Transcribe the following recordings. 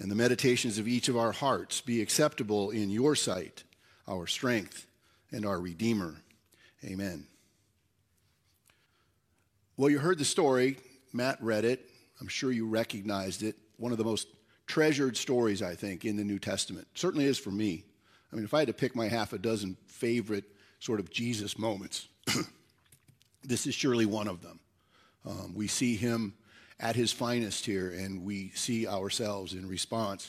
and the meditations of each of our hearts be acceptable in your sight, our strength and our Redeemer. Amen. Well, you heard the story. Matt read it. I'm sure you recognized it. One of the most treasured stories, I think, in the New Testament. Certainly is for me. I mean, if I had to pick my half a dozen favorite sort of Jesus moments, this is surely one of them. We see him at his finest here, and we see ourselves in response.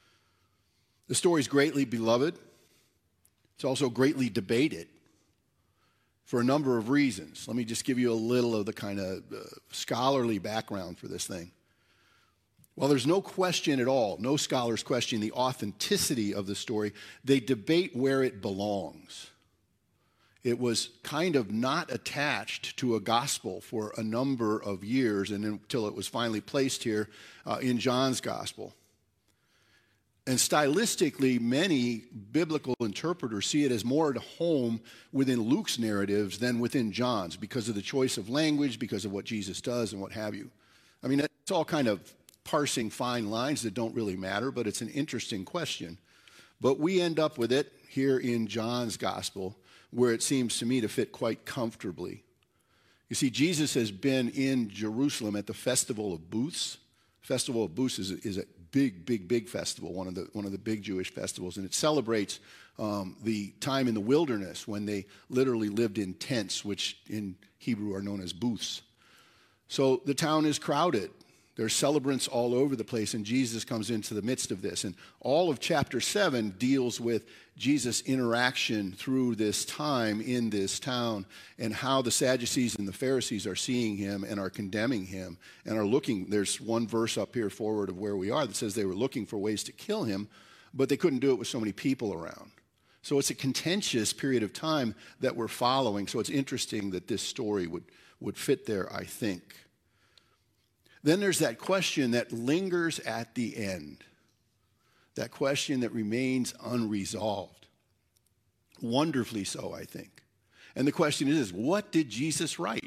The story is greatly beloved. It's also greatly debated for a number of reasons. Let me just give you a little of the kind of scholarly background for this thing. Well, there's no question at all, no scholars question the authenticity of the story. They debate where it belongs. It was kind of not attached to a gospel for a number of years, and until it was finally placed here in John's gospel. And stylistically, many biblical interpreters see it as more at home within Luke's narratives than within John's because of the choice of language, because of what Jesus does and what have you. I mean, it's all kind of parsing fine lines that don't really matter, but it's an interesting question. But we end up with it here in John's gospel, where it seems to me to fit quite comfortably. You see, Jesus has been in Jerusalem at the Festival of Booths. Festival of Booths is a big festival, one of the big Jewish festivals, and it celebrates the time in the wilderness when they literally lived in tents, which in Hebrew are known as booths. So the town is crowded. There's celebrants all over the place, and Jesus comes into the midst of this. And all of chapter 7 deals with Jesus' interaction through this time in this town and how the Sadducees and the Pharisees are seeing him and are condemning him and are looking. There's one verse up here forward of where we are that says they were looking for ways to kill him, but they couldn't do it with so many people around. So it's a contentious period of time that we're following. So it's interesting that this story would fit there, I think. Then there's that question that lingers at the end, that question that remains unresolved, wonderfully so, I think. And the question is, what did Jesus write?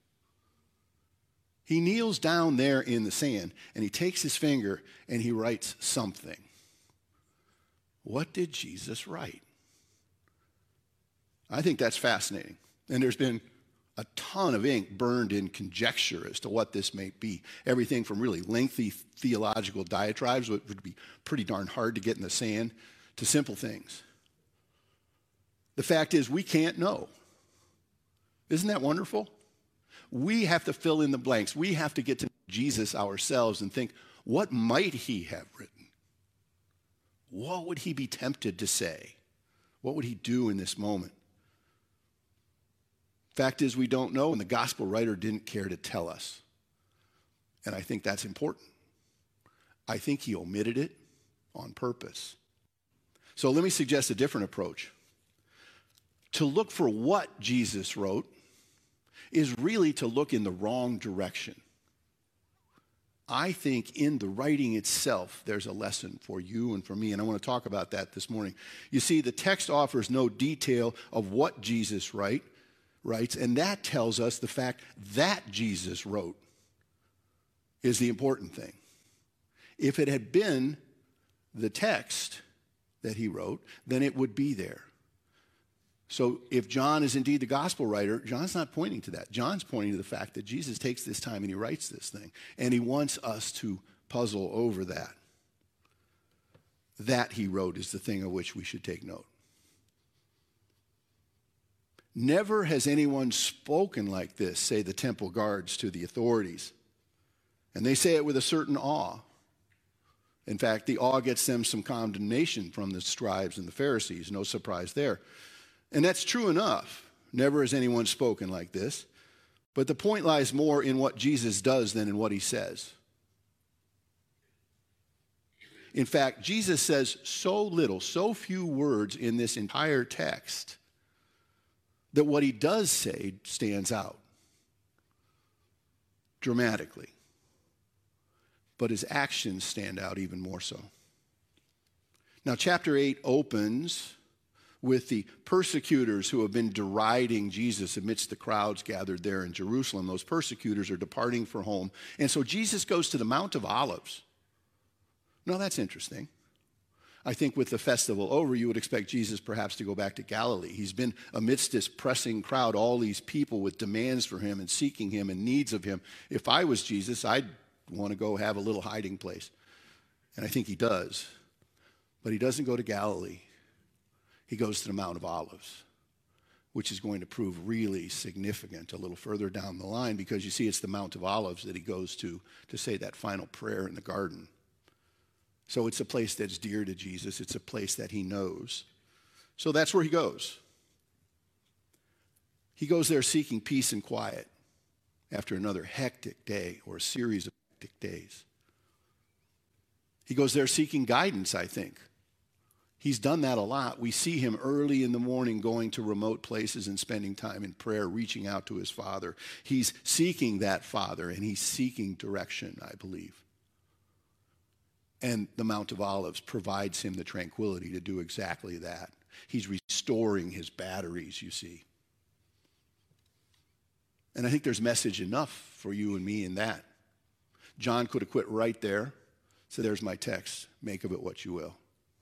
He kneels down there in the sand, and he takes his finger, and he writes something. What did Jesus write? I think that's fascinating. And there's been a ton of ink burned in conjecture as to what this may be. Everything from really lengthy theological diatribes, which would be pretty darn hard to get in the sand, to simple things. The fact is, we can't know. Isn't that wonderful? We have to fill in the blanks. We have to get to know Jesus ourselves and think, what might he have written? What would he be tempted to say? What would he do in this moment? Fact is, we don't know, and the gospel writer didn't care to tell us. And I think that's important. I think he omitted it on purpose. So let me suggest a different approach. To look for what Jesus wrote is really to look in the wrong direction. I think in the writing itself, there's a lesson for you and for me, and I want to talk about that this morning. You see, the text offers no detail of what Jesus writes, and that tells us the fact that Jesus wrote is the important thing. If it had been the text that he wrote, then it would be there. So if John is indeed the gospel writer, John's not pointing to that. John's pointing to the fact that Jesus takes this time and he writes this thing, and he wants us to puzzle over that. That he wrote is the thing of which we should take note. Never has anyone spoken like this, say the temple guards to the authorities. And they say it with a certain awe. In fact, the awe gets them some condemnation from the scribes and the Pharisees. No surprise there. And that's true enough. Never has anyone spoken like this. But the point lies more in what Jesus does than in what he says. In fact, Jesus says so little, so few words in this entire text that what he does say stands out dramatically. But his actions stand out even more so. Now, chapter 8 opens with the persecutors who have been deriding Jesus amidst the crowds gathered there in Jerusalem. Those persecutors are departing for home. And so Jesus goes to the Mount of Olives, No, that's interesting. I think with the festival over, you would expect Jesus perhaps to go back to Galilee. He's been amidst this pressing crowd, all these people with demands for him and seeking him and needs of him. If I was Jesus, I'd want to go have a little hiding place. And I think he does. But he doesn't go to Galilee. He goes to the Mount of Olives, which is going to prove really significant a little further down the line, because you see it's the Mount of Olives that he goes to say that final prayer in the garden. So it's a place that's dear to Jesus. It's a place that he knows. So that's where he goes. He goes there seeking peace and quiet after another hectic day or a series of hectic days. He goes there seeking guidance, I think. He's done that a lot. We see him early in the morning going to remote places and spending time in prayer, reaching out to his Father. He's seeking that Father, and he's seeking direction, I believe. And the Mount of Olives provides him the tranquility to do exactly that. He's restoring his batteries, you see. And I think there's message enough for you and me in that. John could have quit right there. So there's my text. Make of it what you will.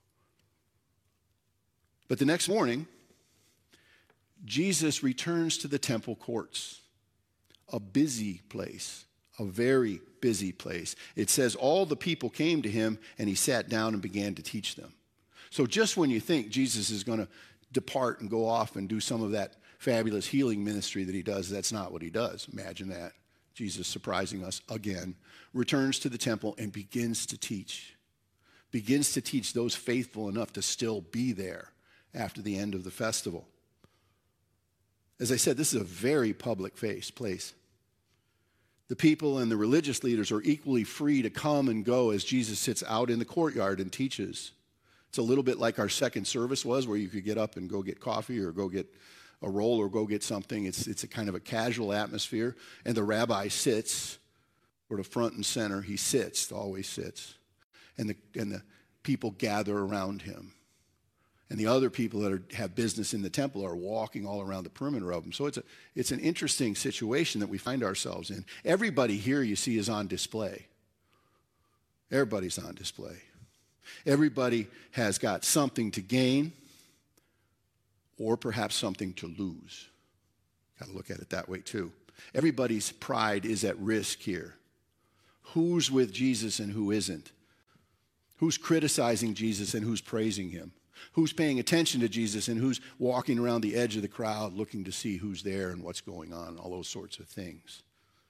But the next morning, Jesus returns to the temple courts, a busy place, a very busy place. It says all the people came to him, and he sat down and began to teach them. So just when you think Jesus is going to depart and go off and do some of that fabulous healing ministry that he does, that's not what he does. Imagine that. Jesus surprising us again, returns to the temple and begins to teach those faithful enough to still be there after the end of the festival. As I said, this is a very public place. The people and the religious leaders are equally free to come and go as Jesus sits out in the courtyard and teaches. It's a little bit like our second service was, where you could get up and go get coffee or go get a roll or go get something. It's a kind of a casual atmosphere. And the rabbi sits sort of front and center. He sits, always sits. And the people gather around him. And the other people that have business in the temple are walking all around the perimeter of them. So it's an interesting situation that we find ourselves in. Everybody here, you see, is on display. Everybody's on display. Everybody has got something to gain or perhaps something to lose. Got to look at it that way too. Everybody's pride is at risk here. Who's with Jesus and who isn't? Who's criticizing Jesus and who's praising him? Who's paying attention to Jesus and who's walking around the edge of the crowd looking to see who's there and what's going on, all those sorts of things.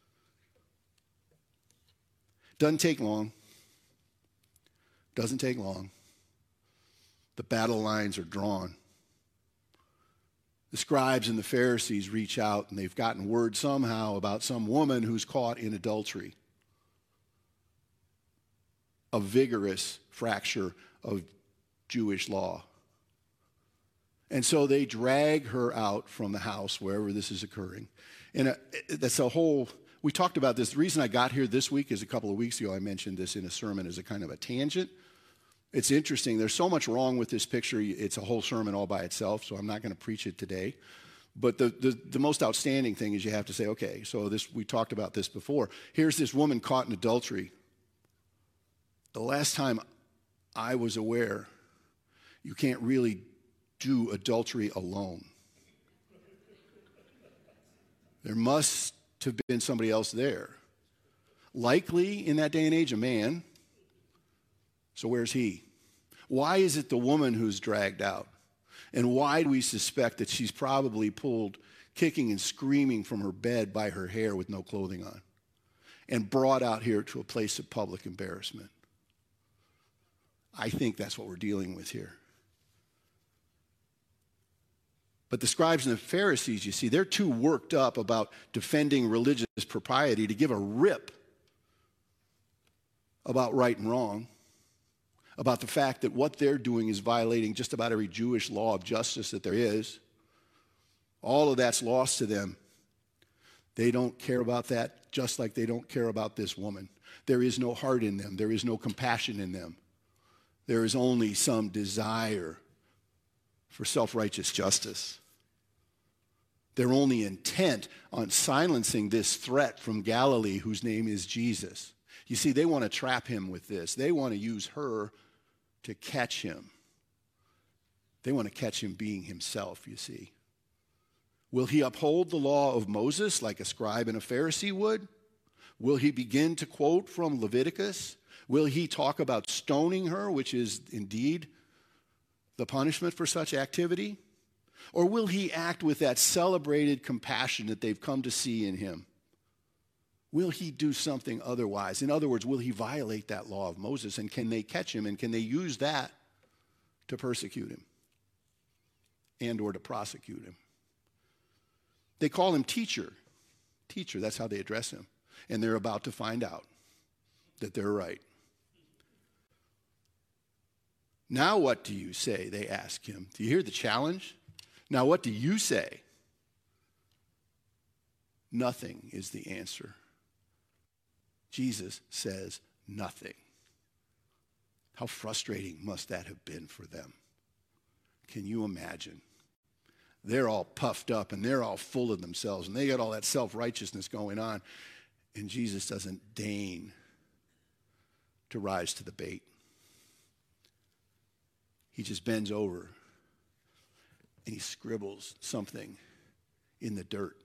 Doesn't take long. Doesn't take long. The battle lines are drawn. The scribes and the Pharisees reach out, and they've gotten word somehow about some woman who's caught in adultery. A vigorous fracture of Jewish law. And so they drag her out from the house wherever this is occurring. And that's a whole, we talked about this. The reason I got here this week is a couple of weeks ago I mentioned this in a sermon as a kind of a tangent. It's interesting. There's so much wrong with this picture. It's a whole sermon all by itself, so I'm not going to preach it today. But the most outstanding thing is you have to say, okay, so we talked about this before. Here's this woman caught in adultery. The last time I was aware, you can't really do adultery alone. There must have been somebody else there. Likely, in that day and age, a man. So where's he? Why is it the woman who's dragged out? And why do we suspect that she's probably pulled kicking and screaming from her bed by her hair with no clothing on and brought out here to a place of public embarrassment? I think that's what we're dealing with here. But the scribes and the Pharisees, you see, they're too worked up about defending religious propriety to give a rip about right and wrong, about the fact that what they're doing is violating just about every Jewish law of justice that there is. All of that's lost to them. They don't care about that, just like they don't care about this woman. There is no heart in them. There is no compassion in them. There is only some desire for self-righteous justice. They're only intent on silencing this threat from Galilee whose name is Jesus. You see, they want to trap him with this. They want to use her to catch him. They want to catch him being himself, you see. Will he uphold the law of Moses like a scribe and a Pharisee would? Will he begin to quote from Leviticus? Will he talk about stoning her, which is indeed the punishment for such activity? Or will he act with that celebrated compassion that they've come to see in him? Will he do something otherwise? In other words, will he violate that law of Moses? And can they catch him? And can they use that to persecute him and or to prosecute him? They call him teacher. Teacher, that's how they address him. And they're about to find out that they're right. Now what do you say? They ask him. Do you hear the challenge? Now what do you say? Nothing is the answer. Jesus says nothing. How frustrating must that have been for them? Can you imagine? They're all puffed up and they're all full of themselves and they got all that self-righteousness going on, and Jesus doesn't deign to rise to the bait. He just bends over and he scribbles something in the dirt.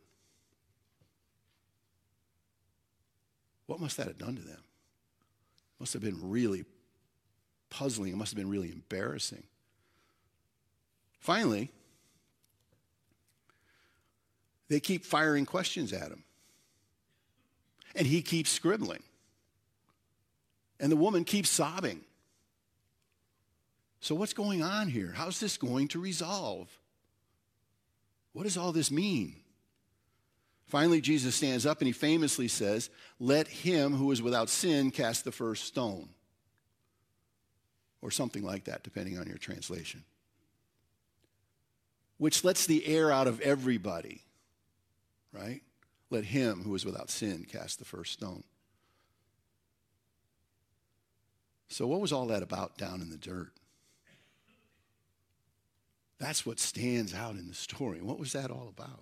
What must that have done to them? It must have been really puzzling. It must have been really embarrassing. Finally, they keep firing questions at him. And he keeps scribbling. And the woman keeps sobbing. So what's going on here? How's this going to resolve? What does all this mean? Finally, Jesus stands up and he famously says, "Let him who is without sin cast the first stone." Or something like that, depending on your translation. Which lets the air out of everybody, right? Let him who is without sin cast the first stone. So what was all that about down in the dirt? That's what stands out in the story. What was that all about?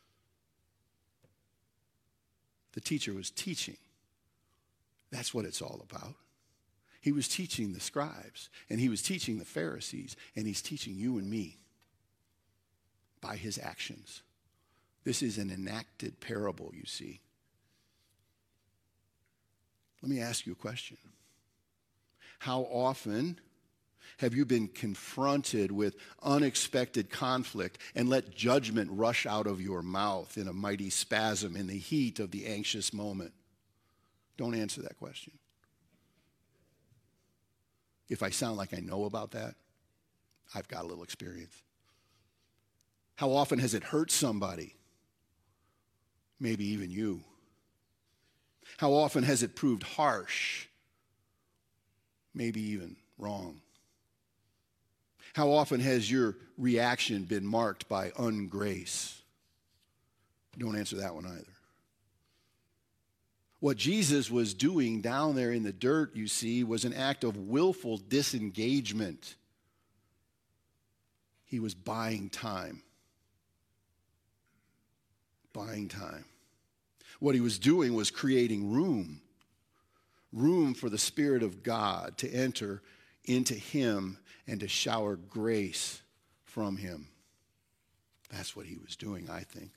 The teacher was teaching. That's what it's all about. He was teaching the scribes, and he was teaching the Pharisees, and he's teaching you and me by his actions. This is an enacted parable, you see. Let me ask you a question. How often have you been confronted with unexpected conflict and let judgment rush out of your mouth in a mighty spasm in the heat of the anxious moment? Don't answer that question. If I sound like I know about that, I've got a little experience. How often has it hurt somebody? Maybe even you. How often has it proved harsh? Maybe even wrong. How often has your reaction been marked by ungrace? Don't answer that one either. What Jesus was doing down there in the dirt, you see, was an act of willful disengagement. He was buying time. Buying time. What he was doing was creating room for the Spirit of God to enter into him and to shower grace from him. That's what he was doing, I think.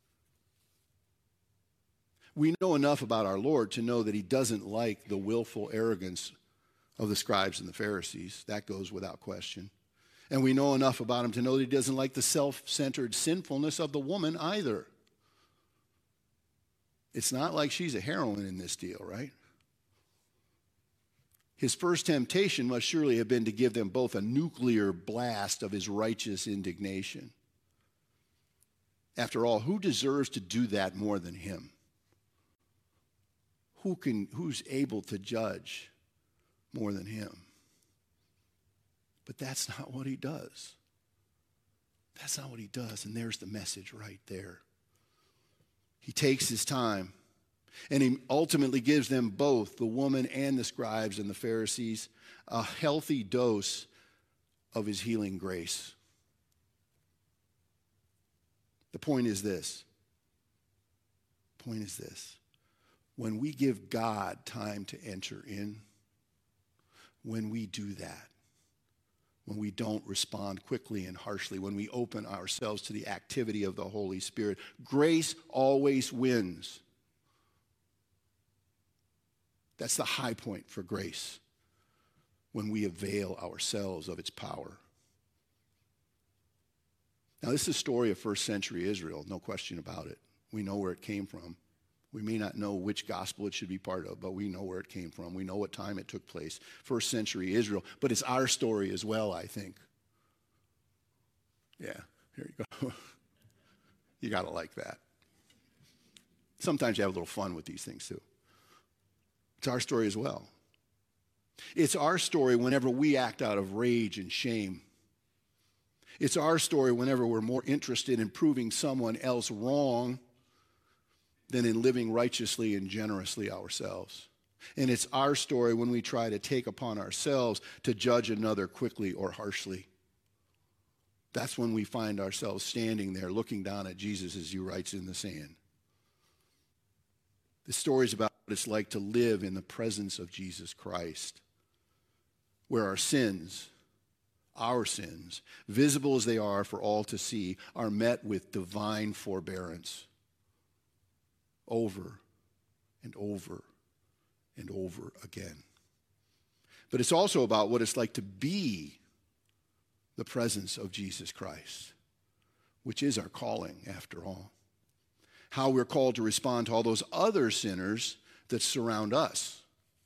We know enough about our Lord to know that he doesn't like the willful arrogance of the scribes and the Pharisees. That goes without question. And we know enough about him to know that he doesn't like the self-centered sinfulness of the woman either. It's not like she's a heroine in this deal, right? His first temptation must surely have been to give them both a nuclear blast of his righteous indignation. After all, who deserves to do that more than him? Who's able to judge more than him? But that's not what he does. That's not what he does, and there's the message right there. He takes his time, and he ultimately gives them both, the woman and the scribes and the Pharisees, a healthy dose of his healing grace. The point is this. when we give God time to enter in, when we do that, when we don't respond quickly and harshly, when we open ourselves to the activity of the Holy Spirit, grace always wins. That's the high point for grace, when we avail ourselves of its power. Now, this is a story of first century Israel, no question about it. We know where it came from. We may not know which gospel it should be part of, but we know where it came from. We know what time it took place. First century Israel. But it's our story as well, I think. Yeah, here you go. You got to like that. Sometimes you have a little fun with these things too. It's our story as well. It's our story whenever we act out of rage and shame. It's our story whenever we're more interested in proving someone else wrong than in living righteously and generously ourselves. And it's our story when we try to take upon ourselves to judge another quickly or harshly. That's when we find ourselves standing there looking down at Jesus as he writes in the sand. The story is about what it's like to live in the presence of Jesus Christ, where our sins, visible as they are for all to see, are met with divine forbearance over and over and over again. But it's also about what it's like to be the presence of Jesus Christ, which is our calling after all. How we're called to respond to all those other sinners that surround us.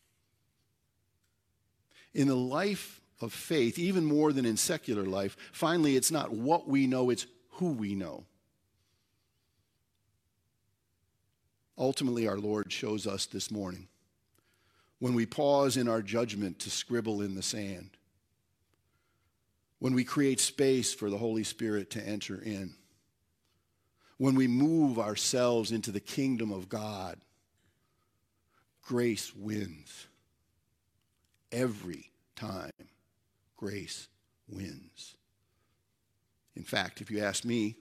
In the life of faith, even more than in secular life, finally, it's not what we know, it's who we know. Ultimately, our Lord shows us this morning when we pause in our judgment to scribble in the sand, when we create space for the Holy Spirit to enter in, when we move ourselves into the kingdom of God, grace wins. Every time, grace wins. In fact, if you ask me,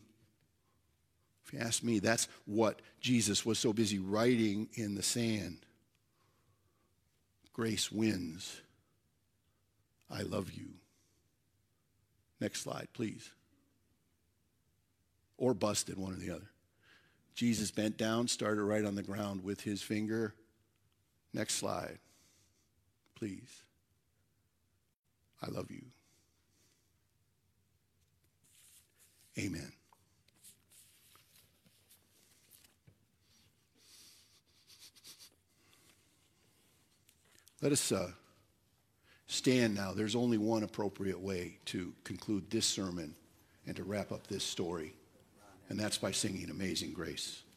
that's what Jesus was so busy writing in the sand. Grace wins. I love you. Next slide, please. Or busted, one or the other. Jesus bent down, started right on the ground with his finger. Next slide, please. I love you. Amen. Let us stand now. There's only one appropriate way to conclude this sermon and to wrap up this story, and that's by singing Amazing Grace.